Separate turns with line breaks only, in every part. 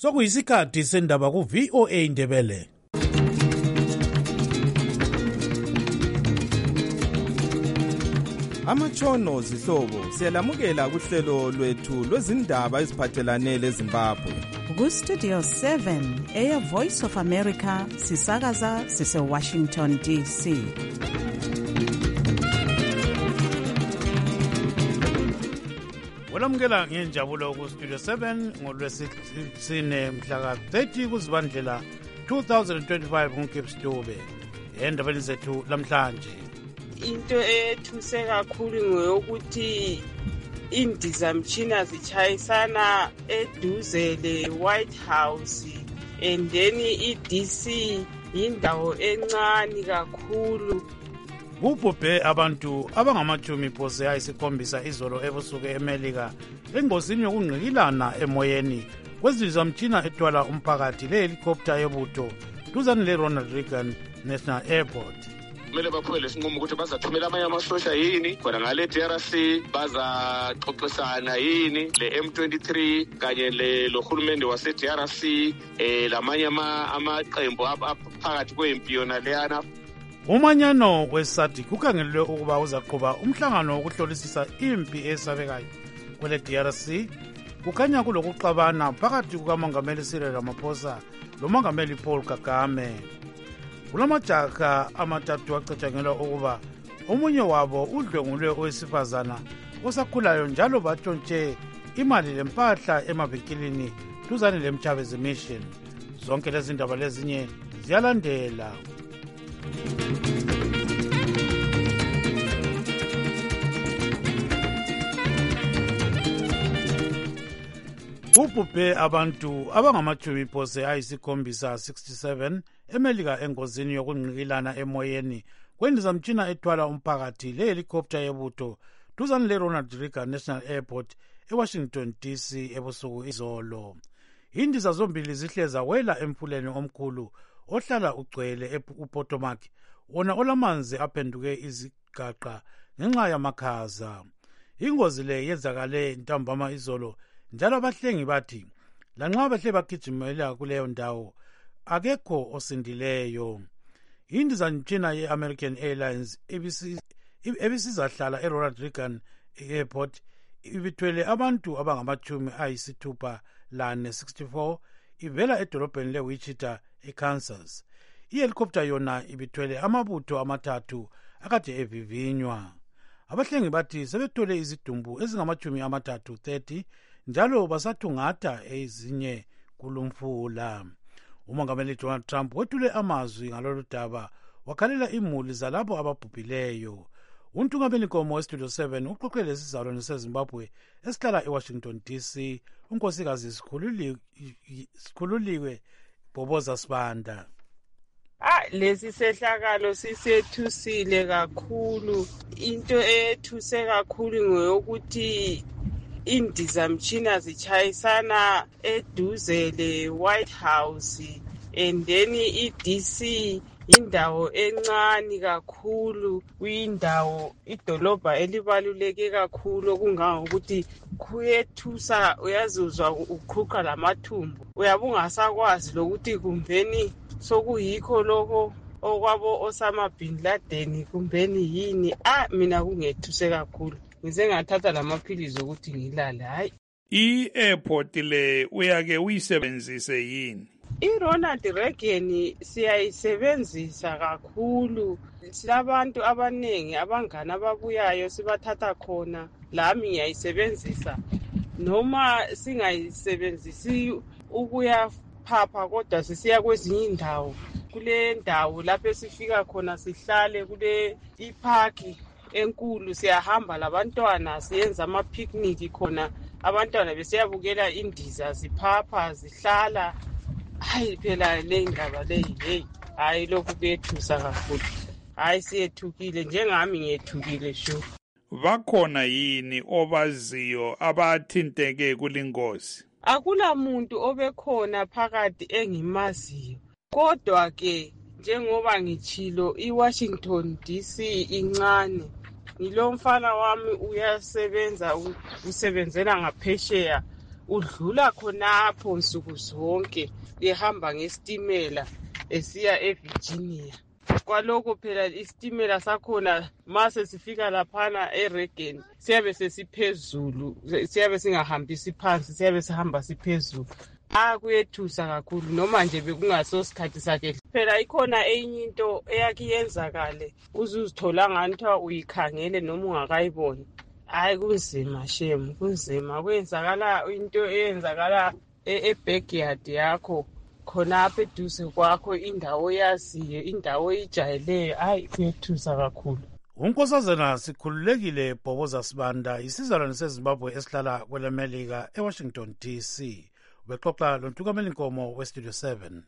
Sokuyisikhathi sendaba ku VOA Indebele.
Amatshono zihlobo siyalamukela kuhlelo lwethu lwezindaba eziphathelane leZimbabwe.
Ku-Studio 7 Air Voice of America sisakaza sise-Washington DC.
Olamukela ngenjabulo ku-Studio 7 ngolwesine mhla ka-30 kuZibandlela 2025 nguKips Dube. Endabeni zethu lamhlanje.
Into ethuse kakhulu ngoyokuthi indizamtshina zichayisana eduze le-White House and then i-DC yindawo encane kakhulu.
Kubhubhe abantu abangamachumi phose ayisikhombisa izolo ebusuku eMelika engozini yokungqikilana emoyeni kwezizamtshina ethwala umphakathi le-helicopter yebutho duzane le-Ronald Reagan National Airport.
Kumele baphume lesinqumo ukuthi bazathumela amanye amasosha yini khona ngale DRC bazaxoxisana yini le M23 kanye lohulumende wase DRC lamanye amaqembu aphakathi kwempi yona leyana.
Umanyano weSADC kukhangelelwe ukuba uzaqhuba umhlangano wokuhlolisisa impi esabekayo kwele DRC. Kukhanya kulokuxabana phakathi kukamongameli Cyril Ramaphosa lomongameli Paul Kagame. Kulamajaha amathathu acatshangelwa ukuba omunye wabo udlwengulwe owesifazana osakhulayo njalo batshontshe imali lempahla emavikilini duzane leMchabezi Mission. Zonke lezi ndaba lezinye ziyalandela. Kubhubhe abantu abangamachumi phose ayisikhombisa 67 eMelika engozini yokungqikilana emoyeni kwendizamtshina ethwala umphakathi le-helicopter yebutho duzane le-Ronald Reagan National Airport eWashington DC ebusuku izolo. Indiza zombili zihleza wela emfuleni omkhulu ohlala ugcwele uPotomac wona olamanzi aphenduke izigaqa ngenxa yamakhaza. Ingozi le yenzakale ntambama izolo njalo abahlengi bathi lanxa bahle bagijimela kuleyo ndawo akekho osindileyo. Indizamtshina ye-American Airlines ebisizahlala eRonald Reagan Airport ibithwele abantu abangamachumi ayisithupha lane 64 ivela edolobheni leWichita eKansas. I-helicopter yona ibithwele amabutho amathathu akade evivinywa. Abahlengi bathi sebethole izidumbu ezingamachumi amathathu 30 njalo basathungatha ezinye kulumfula. Umongameli Donald Trump wethule amazwi ngalolu daba wakhalela imuli zalabo ababhubhileyo. Untungabelinkomo weStudio 7 uxoxe lesizalwane seZimbabwe esihlala eWashington DC unkosikazi Sikhululiwe Bhoboza Sibanda.
Lesi sehlakalo sisethusile kakhulu. Into ethuse kakhulu ngoyokuthi indizamtshina zichayisana eduze le-White House and then i-DC indawo encane kakhulu, kuyindawo idolobha elibaluleke kakhulu okungangokuthi kuyethusa, uyazuzwa uqhuqa lamathumbu, uyabe ungasakwazi lokuthi kumbeni sokuyikho lokho okwabo Osama bin Laden kumbeni yini. Mina kungethuse kakhulu, ngize ngathatha lamaphilizi ukuthi ngilale. Hayi,
i-airport le uyake uyisebenzise yini?
I-Ronald Reagan siyayisebenzisa kakhulu. Silabantu abanengi abangana ababuyayo sibathatha khona, lami ngiyayisebenzisa. Noma singayisebenzisi ukuya phapha kodwa sisiya kwezinye indawo. Kule ndawo lapho esifika khona sihlale kule iparki enkulu, siyahamba labantwana siyenza ama-picnic khona, abantwana besiyabukela indiza ziphapha zihlala. Hayi phela le ndaba leyi, hey, hayi lokhu kuyethusa kakhulu. Hayi siyethukile, njengami ngiyethukile sho.
Bakhona yini obaziyo abathinteke kulingozi?
Akula muntu obekhona phakathi engimaziyo, kodwa ke njengoba ngitshilo iWashington DC incane. Ngilomfana wami uyasebenza, usebenzela ngaphesheya, udlula khonapho nsuku zonke ehamba ngesitimela esiya eVirginia. Kwalokho phela isitimela sakhona mase sifika laphana eReagan siyabe sesiphezulu, siyabe singahambisi phansi, siyabe sihamba siphezulu. Kuyethusa kakhulu noma nje bekungaso sikhathi sakhe. Phela ikhona enye into eyakhe yenzakale uzuzithola ngani uyikhangele noma ungakayiboni. Kunzima shame, kunzima. Kwenzakala into eyenzakala e-backyard yakho khonapha eduze kwakho, indawo yaziyo, indawo ijayeleyo. Kuyethusa kakhulu.
Unkosazana sikhululekile Bhoboza Sibanda, isizalwane seZimbabwe esihlala kwelemelika eWashington DC. Ubexoxa loNtukamela Nkomo weStudio 7.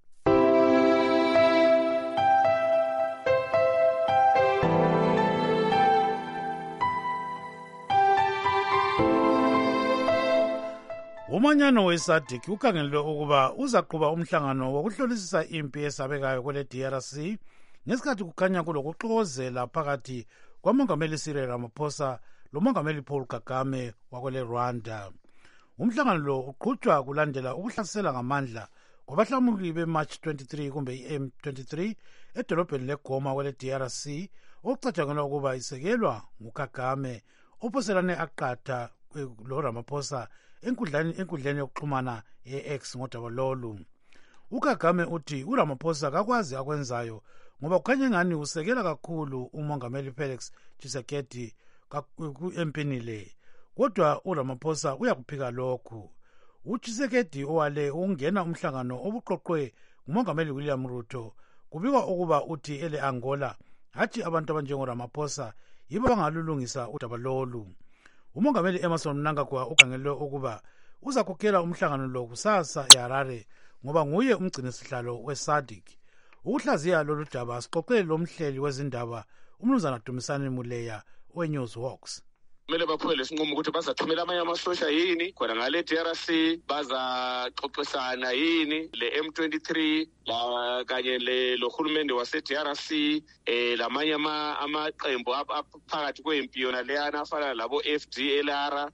Umanyano weSADC ukhangelwe ukuba uzaqhuba umhlangano wokuhlolisisa impi esabekayo kwele DRC ngesikhathi kukhanya kulokuxokozela phakathi kwamongameli Cyril Ramaphosa lomongameli Paul Kagame wakwele Rwanda. Umhlangano lo uqhutshwa kulandela ukuhlasela ngamandla kwabahlamuki beMarch 23 kumbe iM23 edolobheni leGoma kwele DRC okucatshangelwa ukuba isekelwa nguKagame ophoselane aqatha lo Ramaphosa enkundleni yokuxhumana ye-X ngodaba lolu. UKagame uthi uRamaphosa kakwazi akwenzayo ngoba kukhanya ngani usekela kakhulu umongameli Felix Tshisekedi empini le. Kodwa uRamaphosa uyakuphika lokhu. uTshsekedi owale ungena umhlangano obuqoqwe ngumongameli William Ruto kubikwa ukuba uthi ele Angola hathi abantu abanjengoRamaphosa yibo bangalulungisa udaba lolu. Umongameli Emmerson Mnangagwa ukhangelwe ukuba uzakhokhela umhlangano lo kusasa eHarare ngoba nguye umgcinisihlalo weSADC. Ukuhlaziya lolu daba siqoqele lomhleli wezindaba uMnumzana Dumisani Muleya weNewsWalks.
Kumele baphume lesinqumo ukuthi bazathumela amanye amasosha yini khona ngale DRC, bazaxoxisana yini le M23 kanye lo hulumende wase DRC, lamanye amaqembu aphakathi kwempi yona leyana afana labo FDLR,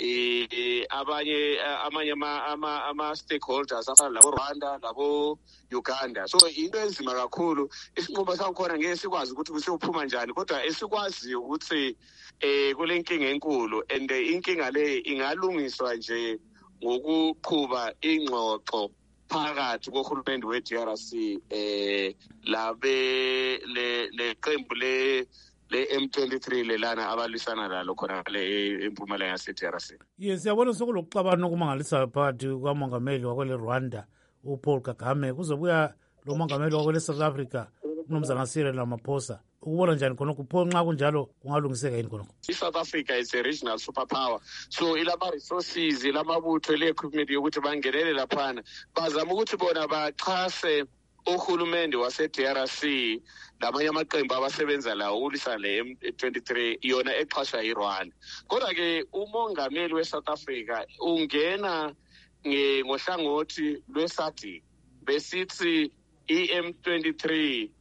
amanye ama stakeholders afana labo Rwanda labo Uganda. So into enzima kakhulu, isinqumo sakhona ngeke sikwazi ukuthi siyophuma njani, kodwa esikwazi ukuthi kule nkinga enkulu and inkinga le ingalungiswa nje ngokuqhuba ingxoxo phakathi kohulumende we-DRC le qembu le M23 lelana abalisana lalo khona le empumalanga yase-DRC.
Yes, siyabona sokulokuxabana okumangalisayo phakathi kwamongameli wakwele Rwanda uPaul Kagame kuzobuya lo mongameli wakwele South Africa uMnumzana Cyril Ramaphosa. Ukubona njani khonokho pho nxa kunjalo kungalungiseka yini khonokho?
South Africa is a regional superpower, so ilama resources ilamabutho le-equipment yokuthi bangenele laphana bazama ukuthi bona baxhase uhulumende wase-DRC lamanye amaqembu abasebenza lawo ukulisa le M23 yona exhaswa yiRwanda. Kodwa-ke umongameli we-South Africa ungena ngohlangothi lwe-SADC besithi i-M23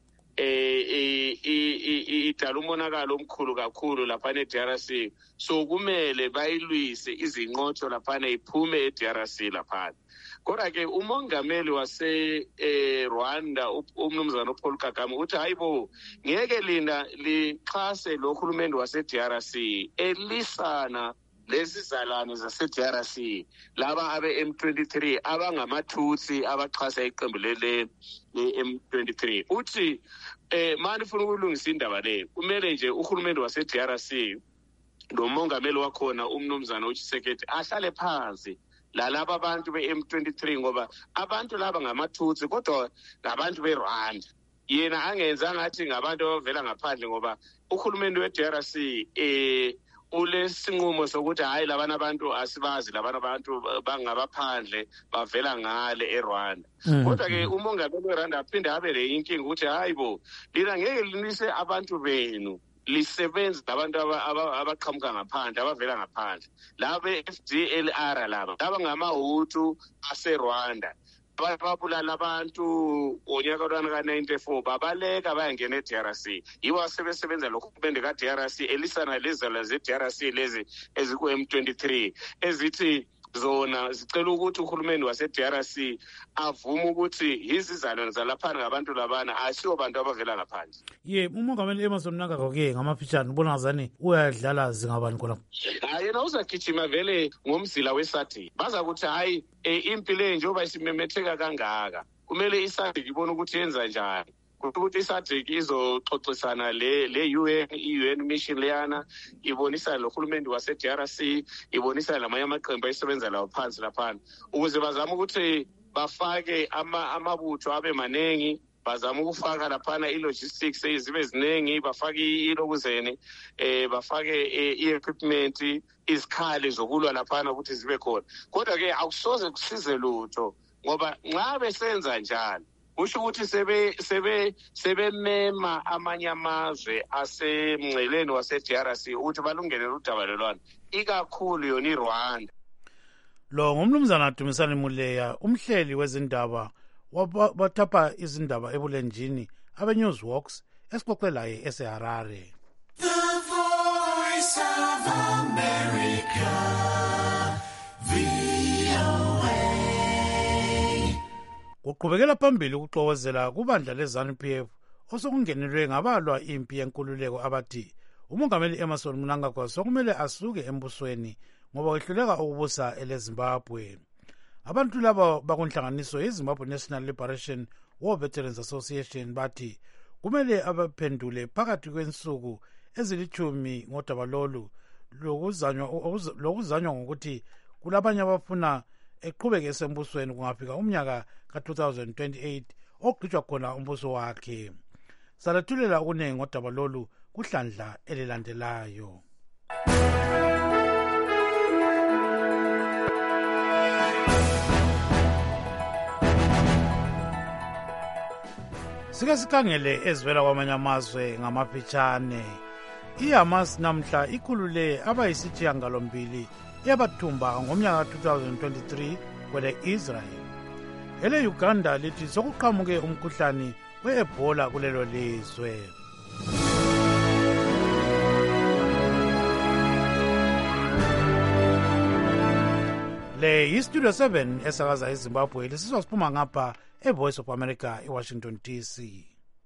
idala umonakalo omkhulu kakhulu laphana eDRC, so kumele bayilwise izinqotho laphana iphume eDRC laphana. Kodwa-ke umongameli wase Rwanda uMnumzana Paul Kagame uthi hayibo ngeke lina lixhase lo hulumende wase-DRC elisana lezi zalwane zase-DRC laba abe-M23 abangamatutsi abaxhasa iqembu le-M23. Uthi manje ufuna ukulungisa indaba le kumele nje uhulumende wase-DRC nomongameli wakhona uMnumzana uTshsekedi ahlale phansi lalaba abantu be-M23 ngoba abantu laba ngamatutsi kodwa ngabantu beRwanda. Yena angenza ngathi ngabantu abavela ngaphandle ngoba uhulumende we-DRC ulesinqumo sokuthi hayi labana abantu asibazi, labana abantu bangabaphandle bavela ngale eRwanda. Kodwa-ke umongameli weRwanda aphinde abe le inkinga ukuthi hayibo lina ngeke linise abantu benu lisebenza labantu abaqhamuka ngaphandle abavela ngaphandle laba FDLR laba ngamaHutu aseRwanda babulala abantu onyaka ka-94 babaleka bayangena eDRC. Yibo asebesebenzalohulumende ka-DRC elisana lezala ze-DRC lezi eziku-M23 ezithi zona zicela ukuthi uhulumeni wase-DRC avume ukuthi izizalwane zalaphana ngabantu labana asiyo bantu abavela ngaphandle.
Umongameli Emmerson Mnangagwa-ke ngamafitshane ubona ngazani uyadlala zingabani khonapho?
Yena uzagijima vele ngomzila weSADC. Baza kuthi hayi impilo njengoba isimemetheka kangaka kumele iSADC ibone ukuthi yenza njani. Ukuthi iSADC izoxoxisana le-UN mission leyana, ibonisa lohulumeni wase-DRC, ibonisa lamanye amaqembu ayisebenza lawo phansi laphana ukuze bazame ukuthi bafake amabutho abe manengi, bazama ukufaka laphana i-logistics zibe ziningi, bafake ilokuzene, bafake i-equipment, izikhali zokulwa laphana ukuthi zibe khona. Kodwa-ke akusoze kusize lutho ngoba nxa besenza njalo kusho ukuthi sebemema amanye amazwe asemngceleni wase-DRC ukuthi balungenele udabalelwano, ikakhulu yona iRwanda.
Lo ngumnumzana Dumisani Muleya, umhleli wezindaba wathapha izindaba ebulenjini abe-Newsworks esixoxe laye eseHarare.
The Voice of America,
Kuqhubekela phambili ukuxokozela kubandla le-ZANU-PF osokungenelwe ngabalwa impi yenkululeko abathi umongameli Emmerson Mnangagwa sokumele asuke embusweni ngoba wehluleka ukubusa eleZimbabwe. Abantu laba bakunhlanganiso yeZimbabwe National Liberation War Veterans Association bathi kumele abaphendule phakathi kwensuku ezilithumi ngodaba lolu lokuzanywa ngokuthi kulabanye abafuna eqhubeke esembusweni kungafika umnyaka ka-2028 ogqitshwa khona umbuso wakhe. Salethulela okuningi ngodaba lolu kuhlandla elilandelayo. Sike sikhangele ezivela kwamanye amazwe ngamafitshane. IHamas namhla ikhulule abayisithiyangalombili yabathumba ngomnyaka 2023 kwele Israel. Ele Uganda lithi sokuqhamuke umkhuhlane we-Ebola kulelo lizwe. Le yiStudio 7 esakaza eZimbabwe lisizwa siphuma ngapha eVoice of America eWashington DC.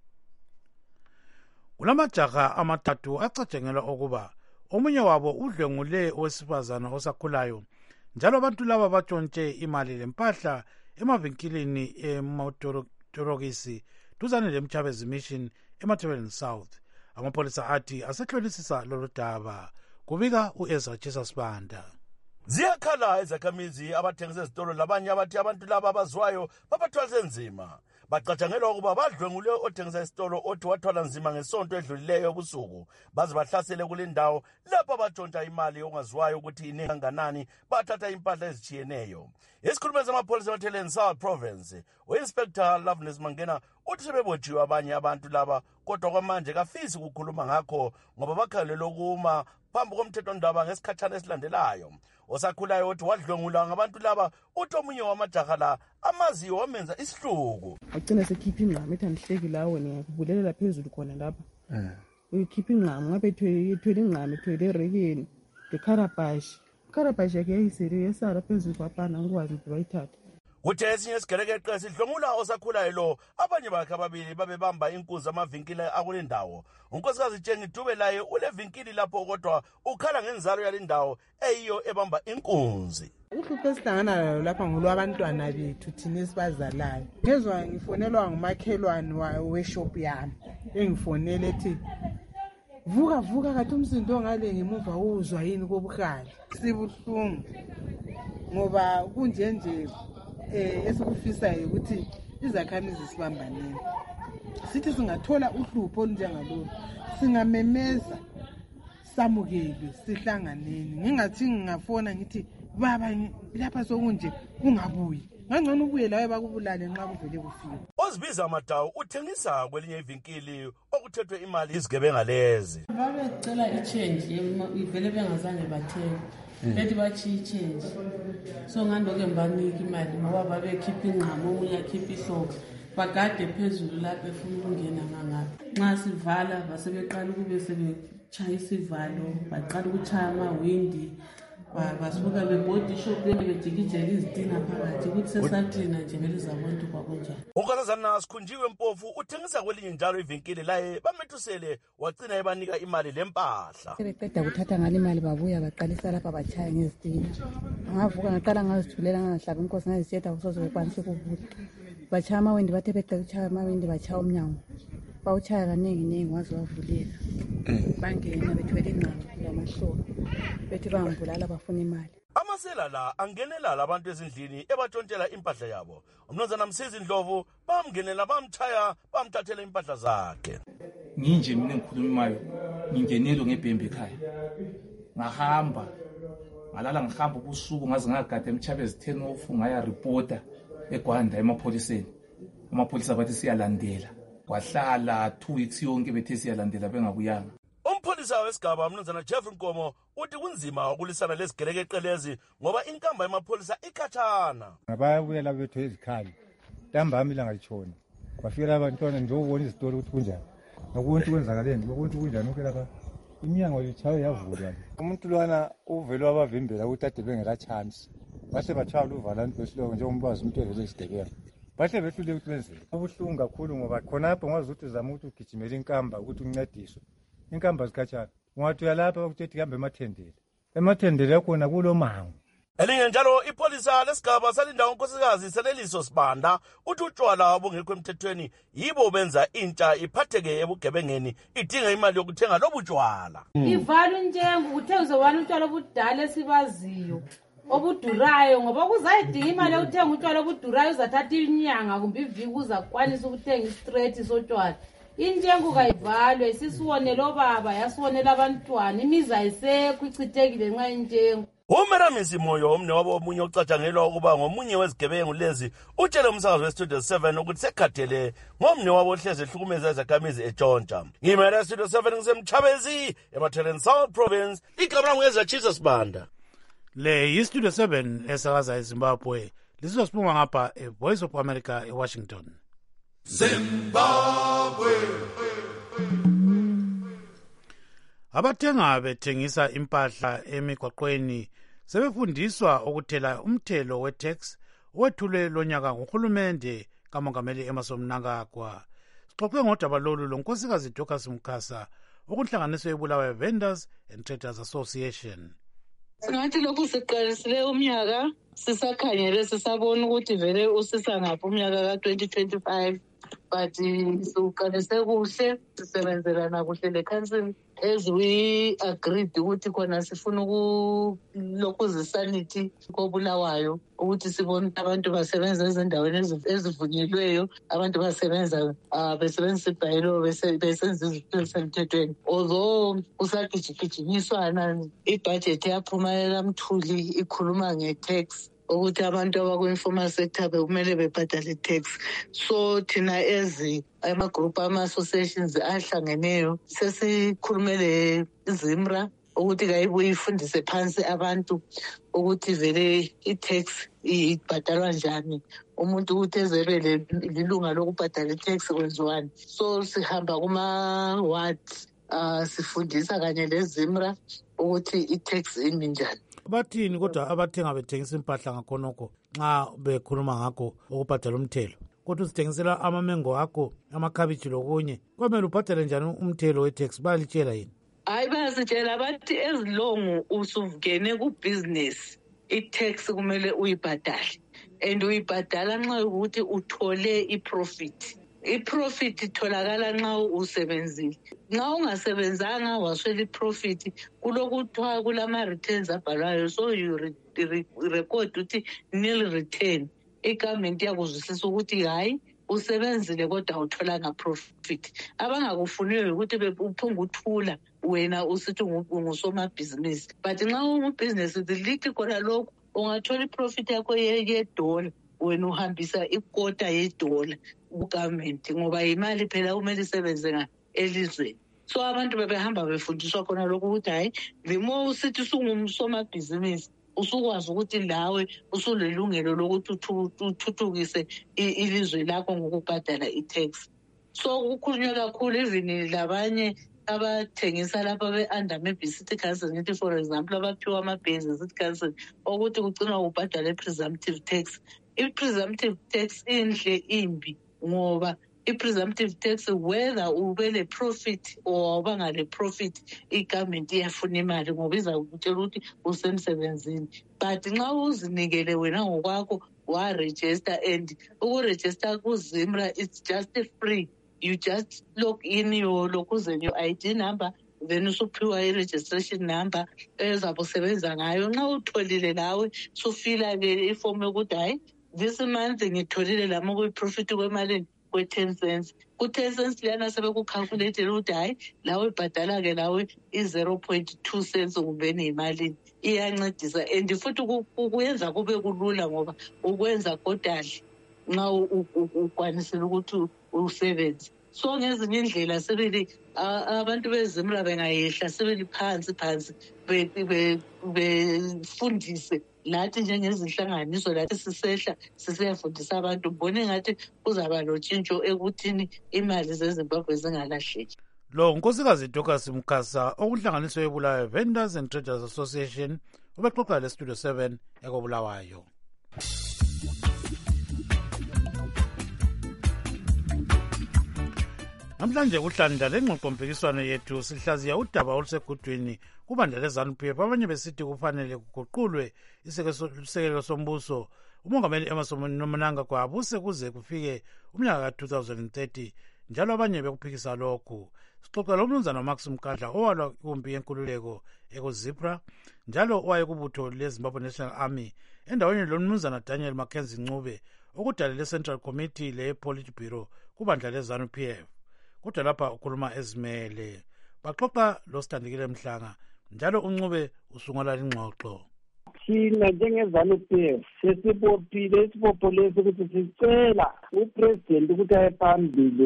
Kulamajaha amathathu acatshengelwa ukuba omunye wabo udlwengule owesifazana osakhulayo njalo abantu laba batshontshe imali lempahla emavinkilini emotorokisi duzane leMchabezi Mission eMatabeleland South. Amapolisa athi asehlolisisa lolu daba. Kubika uEzra Chesasibanda.
Ziyakhala izakhamizi abathengisa ezitolo labanye abathi abantu laba abazwayo babathwalise nzima. Bacatshangelwa ukuba badlwengule othengisa isitolo othi wathwala nzima ngesonto edlulileyo ebusuku baze bahlasele kule ndawo lapho batshontsha imali ongaziwayo ukuthi iningi kanganani, bathatha impahla ezitshiyeneyo. Isikhulumeli samapolisa eMatabeleland South Province, u-Inspector Loveness Mangena, uthi sebebotshiwe abanye abantu laba kodwa kwamanje kafisi ukukhuluma ngakho ngoba bakhalelwe ukuma phambi komthethondaba ngesikhatshana esilandelayo. Osakhulayo uthi wadlwengulwa ngabantu laba uthi omunye wamajaha la amaziyo wamenza isihluku.
Agcina sekhipha ingqamu ethi andihleki lawo ngiyakubulelela phezulu khona lapha. Uyikhipha ingqamu ngabe ethwele ingqamu ethwele erekeni lekharabashi. Ikharabashi yakhe yayisele yesara phezulu kwapana ngikwazi ukuthi bayithathe.
Kuthe esinye isigelekeqe sidlwengula osakhulayo lo abanye bakhe ababili babebamba inkunzi amavinkile akule ndawo. Unkosikazi Jengi Dube laye ule vinkili lapho kodwa ukhala ngenzalo yale ndawo eyiyo ebamba inkunzi.
Uhlupho esihlangana nalo lapha ngolwabantwana bethu thina esibazalayo. Ngezwa ngifonelwa ngumakhelwane weshop yami engifonele ethi vuka kathi umsindo ngale ngemuva uzwa yini kobukhali. Sibuhlungu ngoba kunjenje esikufisayo ukuthi izakhamizi sibambaneni. Sithi singathola uhlupho olunjengalolu singamemeza samukelwe sihlanganeni. Ngingathi ngingafona ngithi baba lapha sokunje ungabuyi ngangcono ubuye lawe bakubulale nxa kuvele kufika.
Ozibiza Madawu uthengisa kwelinye ivinkili okuthethwe imali izigebenga lezi.
Babecela ichange ivele bengazange bathenge. Bethi bathi ichange. So ngandoke ngibanika imali ngoba babekhipha ingqamo omunye akhipha ihloko. Bagade phezulu lapha efuna ukungena ngangapha. Nxa sivala basebeqala ukube sebetshaya isivalo, baqala ukuchaya amawindi. basuka bebhodi ishop bejikijela izitina phakathi ukuthi sesathina nje vele zabonto kwakunjani.
Unkosazana Sikhunjiwe Mpofu uthengisa kwelinye njalo ivinkile laye bamethusele wagcina ebanika imali lempahla.
Beqeda kuthatha ngale imali babuya baqalisa lapha bachaya ngezitina. Ngavuka ngaqala ngazithulela ngahlaba inkosi ngazithetha usoze bekwanise ukuvula. Bachaya amawindi bathe beqeda ukuchaya amawindi bachaya umnyango. Bawuchaya kaningi waze wavulela. Bangena bethwele ingqondo lamahlobo. Bethi bangibulala bafuna imali.
Amasela la angenela abantu ezindlini ebatshontshela impahla yabo. Umnumzana Msizi Ndlovu bamngenela bamchaya bamthathela impahla zakhe.
Nginje mina engikhulumayo ngingenelo ngebhembe ekhaya. Ngahamba ngalala ngihamba ubusuku ngaze ngagada emchabezi 10 ofu ngaya reporter eGwanda emapholiseni. Amapholisa bathi siyalandela. Kwahlala 2 weeks yonke bethe siyalandela bengabuyanga.
Umpholisa wesigaba umnumzana Jeff Nkomo uthi kunzima ukulisana lesigelekeqelezi ngoba inkamba yamapholisa ikhathana.
Ngabayabuyela bethu ezikhali. Ntambama ilanga litshona. Kwafika abantwana nje ubona izitolo ukuthi kunjani. Nokuntu kwenzakaleni, nokuntu kunjani ukela lapha. Iminyango lichawe yavulwa. Umuntu lwana uvelo abavimbela ukuthi ade bengela chance. Base bathwala uvalanti besiloko nje umbazi umuntu evele isidekela. Bahle behlule ukuthi benze. Ubuhlungu kakhulu ngoba khonapho ngazi ukuthi uzama ukuthi ugijimele inkamba ukuthi uncediswe. Inkamba zikhathana. Ungathi uyalapha ukuthi kambe emathendele. Emathendele khona kulo mango.
Elinye njalo ipolisa lesigaba salinda unkosikazi Seleliso Sibanda uthi utshwala obungekho emthethweni yibo benza intsha iphatheke ebugebengeni idinga imali yokuthenga lobutshwala.
Ivala unjengo ukuthenga wani utshwala obudala esibaziyo obudurayo ngoba kuzayidinga imali yokuthenga utshwala obudurayo uzathatha inyanga kumbe iviki uzakwanisa ukuthenga istraight sotshwala. Injengo kayivalwe isisiwonela obaba yasiwonela abantwana imiza ayisekho ichithekile nxa injengo.
Umeramisi Moyo omne wabo omunye ocatshangelwa ukuba ngomunye wezigebengu lezi utshele umsakazo weStudio 7 ukuthi sekhathele ngomne wabo ohleze ehlukumeza izakhamizi eTshontsha. Ngimele Studio 7 ngisemchabezi eMateren South Province igama ngeza Jesus Banda.
Le yiStudio 7 esakaza eZimbabwe lisizosiphuma ngapha eVoice of America eWashington.
Zimbabwe.
Abathenga bethengisa impahla emigwaqweni sebefundiswa ukuthela umthelo wetax owethulwe lonyaka nguhulumende kamongameli Emmerson Mnangagwa. Sixoxe ngodaba lolu lonkosikazi Dorcas Mkhasa okunhlanganiswe eBulawayo Vendors and Traders Association.
Singathi lokhu siqalisile umnyaka sisakhanyele sisabona ukuthi vele usisa ngaphi umnyaka ka2025 but siqalise kuhle sisebenzelana kuhle leCouncil as we agreed ukuthi khona sifuna ukulokhu zisanity koBulawayo ukuthi sibone abantu basebenza ezindaweni ezivunyelweyo abantu basebenza besebenzisa ibhayilo besenza izinto ezisemthethweni. Although usagijigijinyiswana ibudget yaphumelela Mthuli ikhuluma nge-tax ukuthi abantu abakwi-informal sector bekumele bebhadale i-tax. So thina ama-group ama-associations ahlangeneyo sesikhulumele iZimra ukuthi kayibuye ifundise phansi abantu ukuthi vele i-tax ibhadalwa njani, umuntu ukuthi ezebe lilunga lokubhadala i-tax kwenziwani. So sihamba kuma-ward sifundisa kanye leZimra ukuthi i-tax imi njani.
Bathini kodwa abathenga bethengisa impahla ngakhonokho nxa bekhuluma ngakho ukubhadala umthelo? Kodwa usithengisela amamengo akho, amakhabitshi lokunye, kwamele ubhadale njani umthelo wetax? Bayalitshela yini?
Hayi bayasitshela bathi ezilongu usuvukene kubhizinesi i-tax kumele uyibhadale and uyibhadala nxa ukuthi uthole i-profit. I-profit itholakala nxa usebenzile. Nxa ungasebenzanga waswela i-profit kulokuthiwa kulama-returns abhalwayo, so you record ukuthi nil return. I-government iyakuzwisisa ukuthi hayi usebenzile kodwa utholanga profit. Abangakufuniyo ukuthi uphunga uthula wena usithi ungusomabhizinisi. But nxa ungubhizinisi lithi khona lokhu ungathola i-profit yakho $1 wena uhambisa ikota $1 ku-government ngoba imali phela kumele isebenze elizweni. So abantu bebehamba befundiswa khona lokhu ukuthi hayi the more usithi usungumsomabhizinisi usukwazi ukuthi lawe usulelungelo lokuthi uthuthukise ilizwe lakho ngokubhadala i-tax. So kukhulunywa kakhulu even labanye abathengisa lapha be-under maybe city council ngithi for example abaphiwa ama-base city council ukuthi kugcinwa ubhadala i-presumptive tax. I-presumptive tax inhle imbi ngoba i-presumptive tax whether ube le-profit or awubanga le-profit i-government iyafuna imali ngoba izakutshela ukuthi usemsebenzini. But nxa uzinikele wena ngokwakho wa-register and uku-register kuZIMRA it's just free. You just log in your ID number, then usuphiwa i-registration number ezabe usebenza ngayo. Nxa utholile lawe sufila-ke ifomu yokuthi hayi this month ngitholile lama kuyi-profit kwemalini kwe-10 cents. Ku-10 cents liyana sebekukhalkulatele ukuthi hayi lawe ibhadala-ke lawe i-0.2 cents kumbeni yimalini. Iyancedisa and futhi kuyenza kube kulula ngoba ukwenza kodali nxa ukwanisile ukuthi usebenze. So ngezinye indlela sebeli abantu beZIMRA bengayehla sebeli phansi befundise lathi njengezinhlanganiso lathi sisehla sisiyafundisa abantu. Mbone ngathi kuzaba lotshintsho ekuthini imali zeZimbabwe zingalahleki.
Lo unkosikazi Dorcas Mkhasa okuhlanganiso yeBulawayo Vendors and Traders Association ubexoxa leStudio 7 ekobulawayo. Namhlanje kuhlanda lengxoxompikiswano yethu sihlaziya udaba olusegudwini kubandla leZANU-PF. Abanye besithi kufanele kuguqulwe isekelo sombuso umongameli Emmerson Mnangagwa abuse kuze kufike umnyaka ka-2030 njalo abanye bekuphikisa lokhu. Sixoxa lomnumzana Max Mkandla owalwa kumpi yenkululeko ekuZIPRA njalo owayekubutho leZimbabwe National Army endaweni lomnumzana Daniel Mackenzie Ncube okudalela Central Committee le-Politburo kubandla leZANU-PF. Kodwa lapha ukhuluma ezimele baxoxa loSithandekile Mhlanga njalo uNcube usungula ingxoxo.
Thina njengeZANU-PF sesibophile isibopho lesi ukuthi sicela upresident ukuthi aye phambili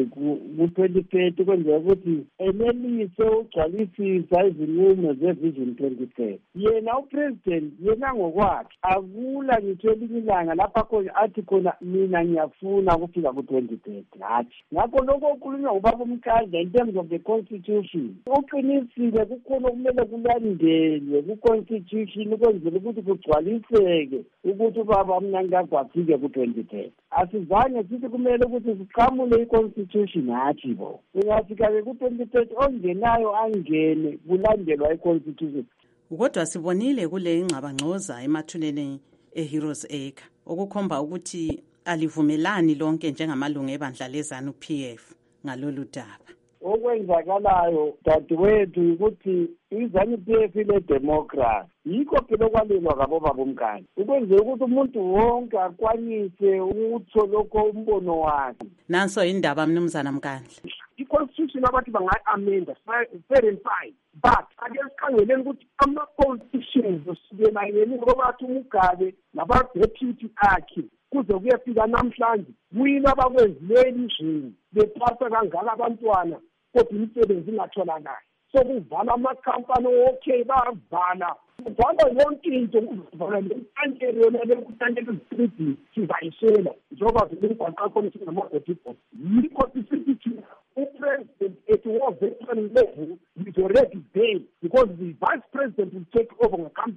ku-2030 kwenzeka ukuthi enelise ugcwalisisa izinqumo ze-Vision 2030. Yena upresident yena ngokwakhe akula ngitho elinye ilanga lapha khona athi khona mina ngiyafuna ukufika ku-2030 hathi. Ngakho lokho okukhulunywa ubaba uMkandla in terms of the constitution uqinisile kukhona okumele kulandelwe ku-constitution ukwenzela ukuthi kugcwaliseke ukuthi ubaba Mnangagwa afike ku-2030. Asizange sithi kumele ukuthi siqhamule i-constitution hathi bo. Singafika-ke ku-2030 ongenayo angene kulandelwa i-constitution.
Kodwa sibonile kule ingxabangxoza emathuneni eHeroes Acre okukhomba ukuthi alivumelani lonke njengamalungu ebandla leZANU-PF ngalolu daba.
Okwenzakalayo dadewethu ukuthi iZANU-PF ile-democracy yikho phela okwalelwa ngabobaba uMkandla ukwenzela ukuthi umuntu wonke akwanise ukutholokho umbono wakhe.
Nanso indaba mnumzana Mkandla.
I-constitution abathi bangayi-amenda fair and fine but ake sikhangeleni ukuthi ama-politicians kusukela yena ngobathi uMugabe naba-deputy akhe kuze kuyefika namhlanje kuyini abakwenzileni nje bephatha kangaka abantwana kodwa imisebenzi ingatholakali. So kuvala amakhampani okay bavala kuvala yonke into kuvala nentankeri yona lekutankeri izitreet sizayishela njengoba vele imigwaqo khona sinama-people yikho sisithi upresident at war veteran level is already there because the vice president will take over ngakam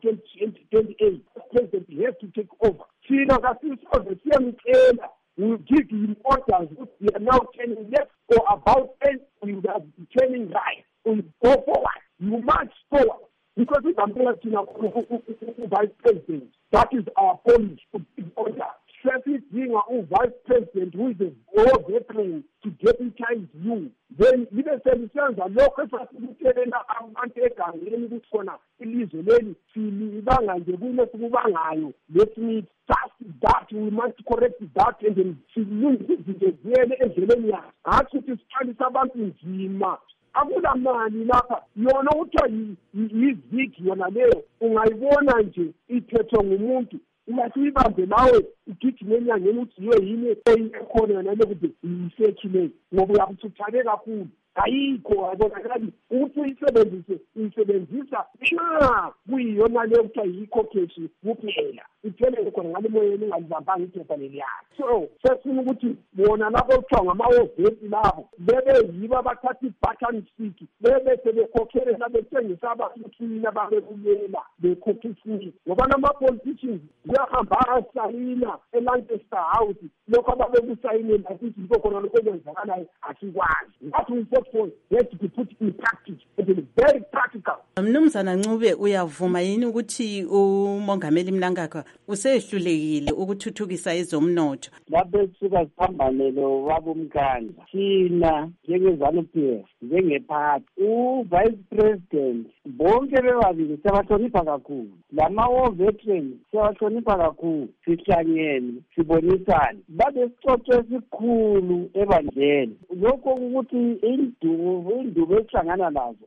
2028. The president has to take over. Thina kasisoze siyamcela we give him orders we are now turning left or about 10 we are turning right. We go forward. You march forward. Because we can vice president. That is our policy to give order. Traffic being our vice president who is a war veteran to deputize you. Then even services are local facilities abantu egangeni ukuthi khona ilizwe leli silibanga nje kule sikubangayo. Let me just that we must correct that and then silungise izinto ziyele endleleni yazo. Hathi ukuthi siqalise abantu nzima. Akula mali lapha yona uthiwa yizigi yona leyo ungayibona nje ithethwa ngumuntu ungasiyibambe nawe ugijime enyangeni ukuthi yiyo yini ekhona yona lekuthi yisekhile ngoba uyakuthuthabe kakhulu ayikho ayibonakali ukuthi uyisebenzisa nxa kuyiyona leyo kuthiwa yikho keshi kuphela ithelele khona ngale moyeni ungalibambanga iphepha leliyana. So sesifuna ukuthi bona labo kuthiwa ngama-oveti labo bebe yibo abathatha i-button stick bebe sebekhokhelela bethengisa abakuthina babekulela bekhokhisiwe ngoba nama-politicians kuyahamba asayina eLancaster House lokho ababekusayinela ukuthi yikho khona lokho okwenzakalayo asikwazi. That we fought for has to be put in practice. It is very practical.
Mnumzana Ncube, uyavuma yini ukuthi umongameli Mnangagwa usehlulekile ukuthuthukisa ezomnotho?
Lapho suka siphambanele wabumkhandla thina njengezanu-PF njengephathi u-vice president bonke bebabili siyabahlonipha kakhulu, lama-war veterans siyabahlonipha kakhulu, sihlangene sibonisane babe sicotho esikhulu ebandleni. Lokho ukuthi indubo esihlangana nazo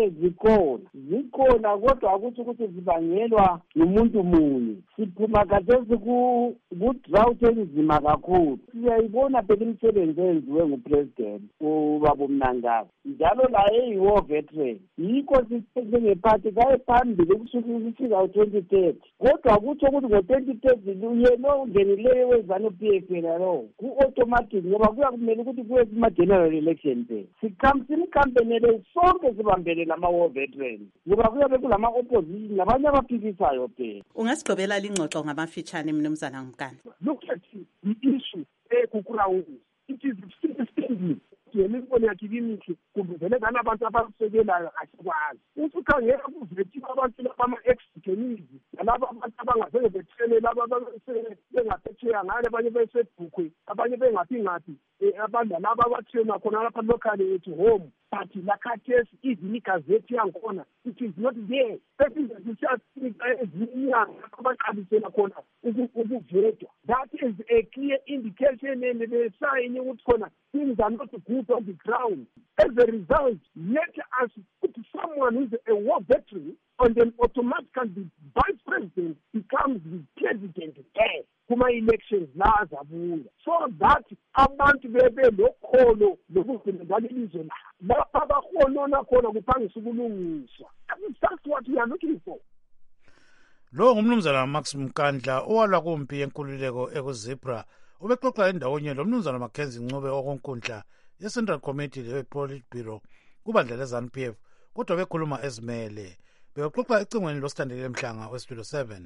zikhona kodwa akuthi ukuthi zibangelwa ngumuntu munye. Siphuma kathesi ku-drought enzima kakhulu. Siyayibona phela imisebenzi eyenziwe ngupresident ubaba Mnangagwa njalo laye eyi-war veteran. Yikho njengephathi kaye phambili kusukufika u-2030 kodwa akutsho ukuthi ngo-2030 yena ongenileyo wezanu-PF yena lo ku-automatic ngoba kuya kumele ukuthi kuye kuma-general election phela simkampenele sonke sibambele lama-war veterans ngoba kuyabe kulama-opposition nabanye abaphikisayo phela.
Ungasigqobela lingxoxo ngamafitshane Mnumzana Mkani.
Look at the issue ekukurawuzi. It is still yemiboni yakhe imihle kumbe vele ngani abantu abasekelayo asikwazi uthi ukhangela kuvethiwe abantu labama-extremists nalabo abantu abangazenge bethene laba bengaphetsheya ngale abanye besedukwe abanye bengaphi ngaphi abantu laba abathena khona lapha locally at home but lakhathesi even igazethi yangikhona it is not there. Sesizesiyasinika ezinyanga abaqalisela khona ukuvedwa. That is a clear indication and the sign ukuthi khona things are not good on the ground. As a result, let us put someone who is a war veteran and then automatically the vice president becomes the president there kuma-elections la azabuya so that abantu bebe lokholo lokugcina ngalelizwe lapha abahonona khona kuphangisa ukulungiswa. That's what we are looking for.
Lo ngumnumzana Max Mkandla owalwa kumpi yenkululeko ekuzebra ubexoxa endawonye lo mnumzana Mackenzie Ncube okonkundla ye-Central Committee le-Politburo kubandla le-ZANU-PF kodwa bekhuluma ezimele bexoxa ecingweni losithandele Mhlanga weStudio 7.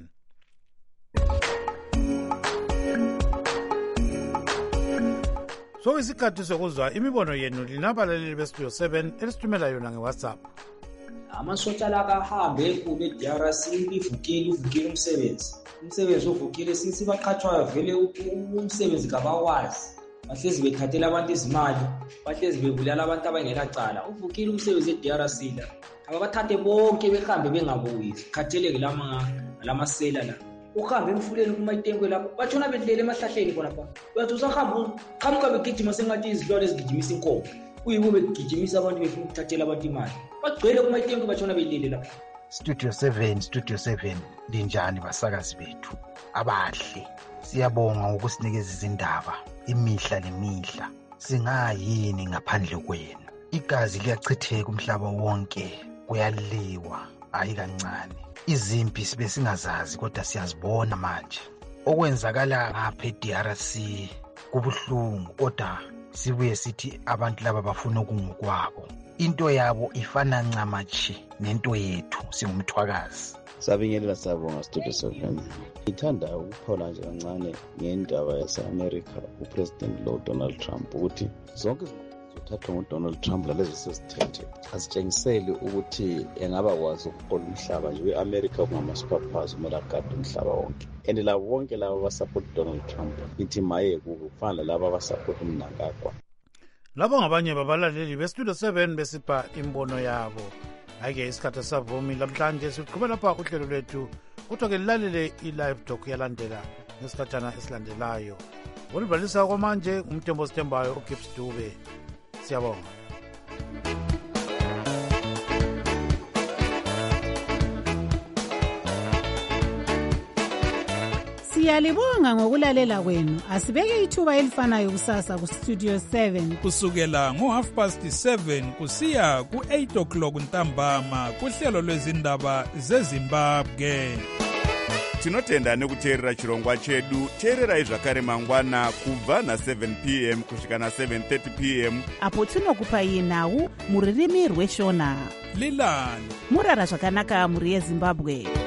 So isikhathi sokuzwa imibono yenu linabalaleli beStudio 7 elisithumela yona ngeWhatsApp.
Amasotsha la kahambe kube DRC ivukile umsebenzi ovukile sisi baqhathwayo vele umsebenzi kabawazi bahlezi bekhathela abantu izimali bahlezi bebulala abantu abangenacala uvukile umsebenzi eDRC la ababathathe bonke behambe bengabuyi khatheleke lamasela la uhambe emfuleni kumayitengwe lapho batshona bedlele emahlahleni khona pha bathi usahamba qhamuka begijima sengathi izilwane ezigijimisa inkomo kuyibo begijimisa abantu befuna ukuthathela abantu imali bagcwele kumayitengwe batshona bedlele lapho.
Studio 7 linjani basakazi bethu abahle, siyabonga ukusinikeza izindaba imihla nemihla. Singayini ngaphandle kwenu? Igazi liyachitheka umhlaba wonke, kuyaliwa hayi kancane. Izimpi sibe singazazi kodwa siyazibona manje. Okwenzakala ngapha eDRC kubuhlungu kodwa sibuye sithi abantu laba bafuna okungokwabo. Into yabo ifana ncamachi nento yethu singumthwakazi.
Sabingelela sabonga Studio 7. Ngithanda ukuphawula nje kancane ngendaba yase-America uPresident lo Donald Trump ukuthi zonke zothathwa nguDonald Trump lalezo sesithethe asitshengiseli ukuthi engaba kwazi ukuqola umhlaba nje we-America kungama-superpowers kumele agade umhlaba wonke and labo bonke laba abasupport Donald Trump ithi maye kufana laba abasupport uMnangagwa.
Labo ngabanye babalaleli beStudio 7 besipha imbono yabo. Ake isikhathi savumi lamhlanje siqhubela lapha uhlelo lwethu kodwa-ke lilalele i-live talk yalandela ngesikhathana esilandelayo. Olibhalisa kwamanje umthembo sithembayo uGibbs Dube. Siyabonga.
Siyalibonga ngokulalela kwenu. Asibeke ithuba elifanayo kusasa ku Studio 7
kusukela ngo7:30 kusiya ku8 o'clock ntambama kuhlelo lwezindaba zeZimbabwe.
Tinotenda nekuteerera chirongwa chedu. Teererai zvakare mangwana kubva na7 p.m. kusvika na7:30 p.m.
apo tinokupai nhau muririmi rweshona.
Lilani
murara zvakanaka muri yeZimbabwe.